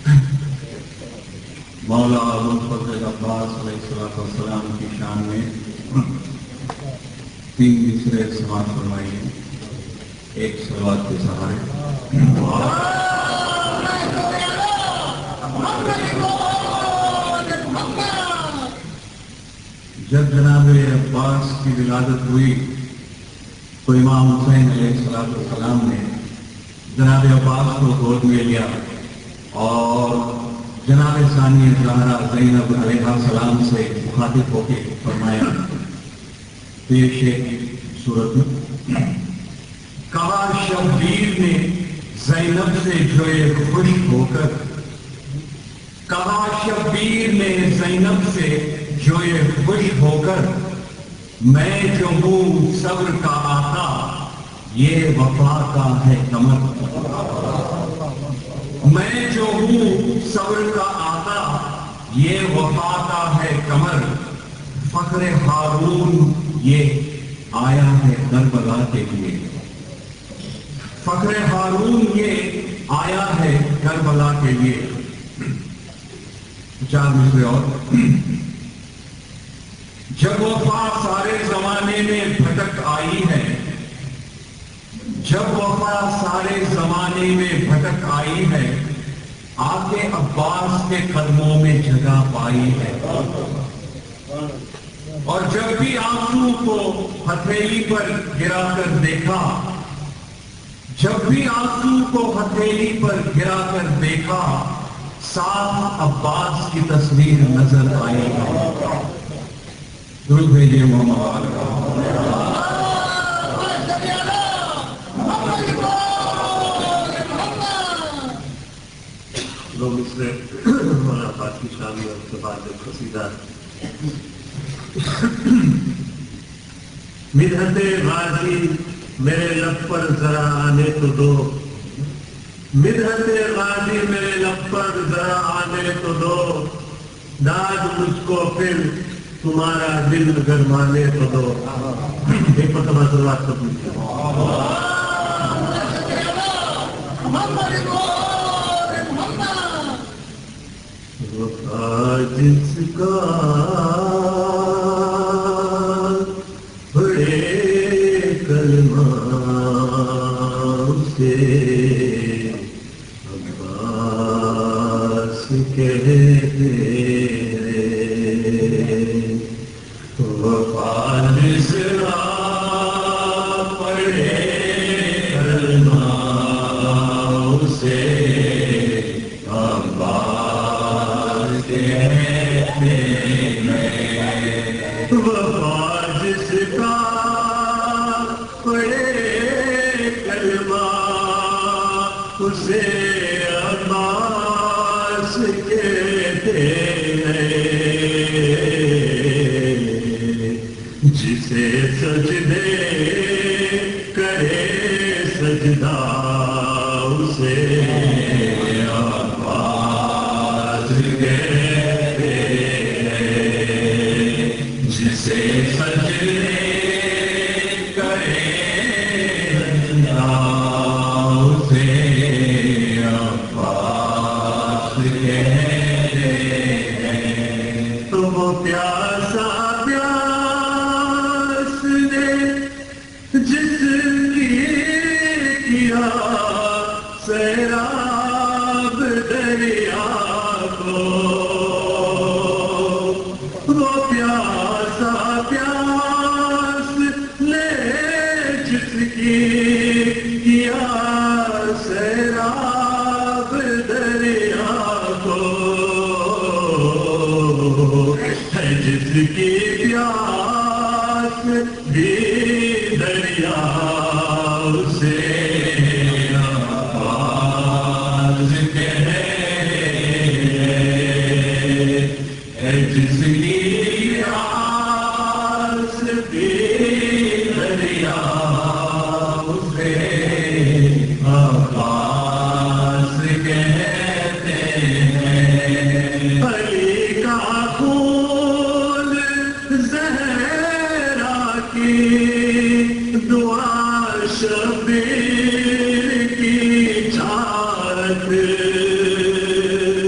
مولا ابوالفضل عباس علیہ السلام کی شان میں 3 مصرے سماعت فرمائیے ایک صلوات کے سہارے۔ جب جناب عباس کی ولادت ہوئی تو امام حسین علیہ السلام نے جناب عباس کو گود میں لیا اور جناب ثانی زہرا زینب علیہ السلام سے مخاطب ہو کے فرمایا پیش صورت میں، کہا شبیر نے زینب سے جوئے خوش ہو کر، کہا شبیر نے زینب سے جوئے خوش ہو کر، میں جو ہوں صبر کا آقا یہ وفا کا ہے کمر، میں جو ہوں صبر کا آقا یہ وفا کا ہے کمر، فخر ہارون یہ آیا ہے کربلا کے لیے، فخر ہارون یہ آیا ہے کربلا کے لیے۔ 4 مصرے اور۔ جب وفا سارے زمانے میں بھٹک آئی ہے، جب وفا سارے زمانے میں بھٹک آئی ہے، آ کے عباس کے قدموں میں جگہ پائی ہے، اور جب بھی آنسو کو ہتھیلی پر گرا کر دیکھا، جب بھی آنسو کو ہتھیلی پر گرا کر دیکھا، صاف عباس کی تصویر نظر آئی ہے۔ درود بھیجیے محمد آل کا۔ دو مصرے مولانا عباس کی شان میں، اس کے بعد ایک قصیدہ۔ مدحت غازی میرے لب پر ذرا آنے تو دو، مدحت غازی میرے لب پر ذرا آنے تو دو، داد مجھ کو پھر تمہارا دل گرمانے تو دو۔ ایک مرتبہ صلوات کو پوچھیں۔ وفا جس کا بڑے کلمہ سے عباس کہتے، وفا جس کا بڑے کلمہ سے وفا جس کا پڑے کلمہ اسے عباس کہتے ہیں، جسے سجدے کرے سجدہ اسے عباس کہتے ہیں، جسے سجدے کرے سجدہ اسے عباس کہتے ہیں۔ تو وہ پیاسا پیاس نے جس کی کیا سیراب دریا کو، وہ پیاسا پیاس نے جس کی کیا سیراب دریا کو، ہے جس کی پیاس بھی دریا سے عباس کہتے ہیں، جس کی پیاس بھی دریا سے عباس کہتے ہیں۔ علی کا خون زہرا کی دعا شبیر کی چارت،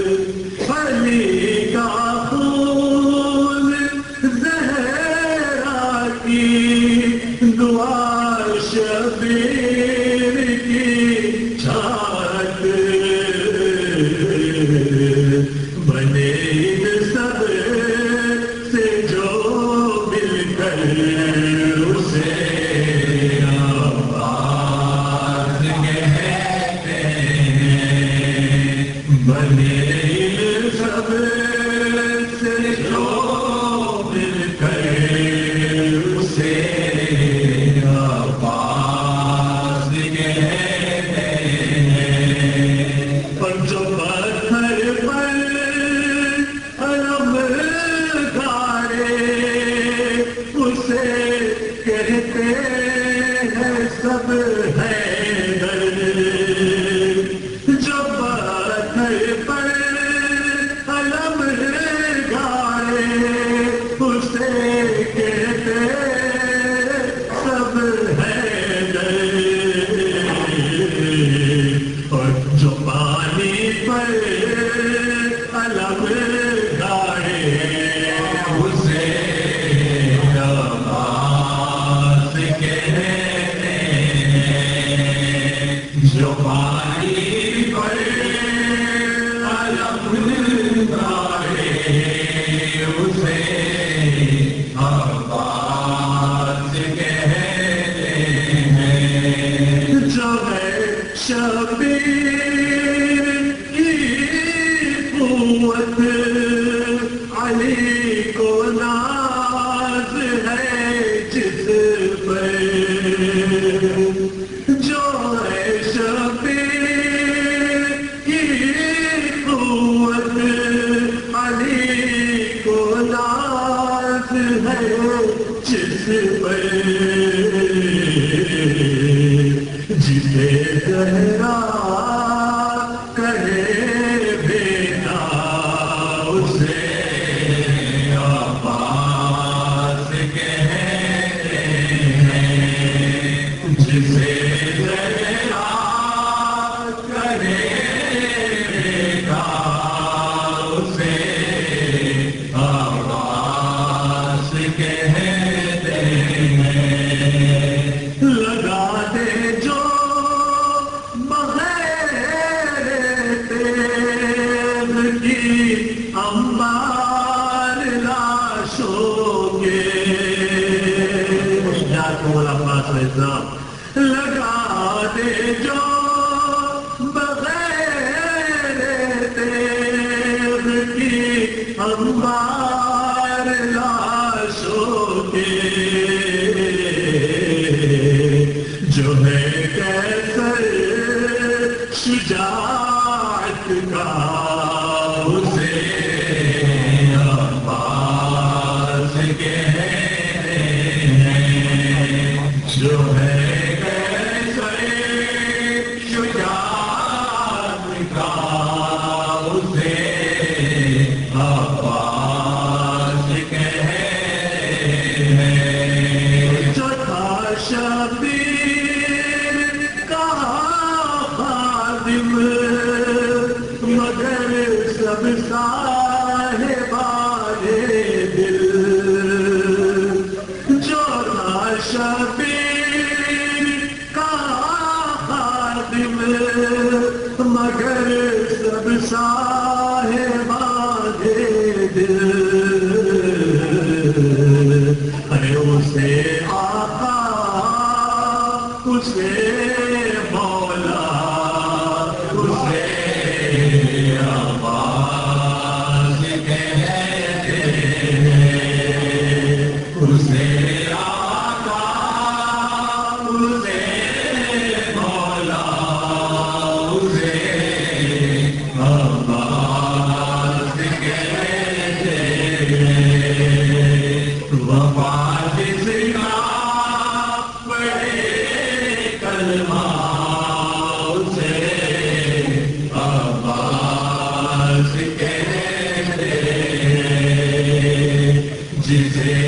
بنے سب سے جو مل کر اسے عباس کہتے ہیں، اور جو پتھر پر علم گاڑے اسے کہتے ہیں سب حیدر، جو پتھر پر علم گاڑے اسے کہتے سب حیدر، اور جو پانی پر علم گاڑے اسے عباس کہتے ہیں، جو پانی پر علم گاڑے اسے عباس کہتے ہیں، جو ہے شبیر کی قوت علی کو ناز ہے جس پر، جو ہے شبیر کی قوت علی کو ناز ہے جس پر، جسے زہرا کہے بیٹا اسے عباس کہتے ہیں، جسے زہرا کہے بیٹا اسے عباس کہتے ہیں، لگا دے جو بغیر تیغ کی انبار لاشوں کے، لگا دے جو بغیر تیغ کی انبار لاشوں کے، جو ہے کیسر شجاعت کا اسے عباس کہتے ہیں، جو ہے کیسر شجاعت کا اسے عباس کہتے ہیں، جو تھا شبیر کا خادم مگر سب صاحبان دل، جو تھا شبیر کا خادم مگر سب صاحبان دل، ارے اسے آقا اسے مولا اسے عباس کہتے ہیں، اسے آقا اسے مولا اسے عباس کہتے ہیں، وفا جس کا پڑھے کلمہ اسے عباس کہتے ہیں، جسے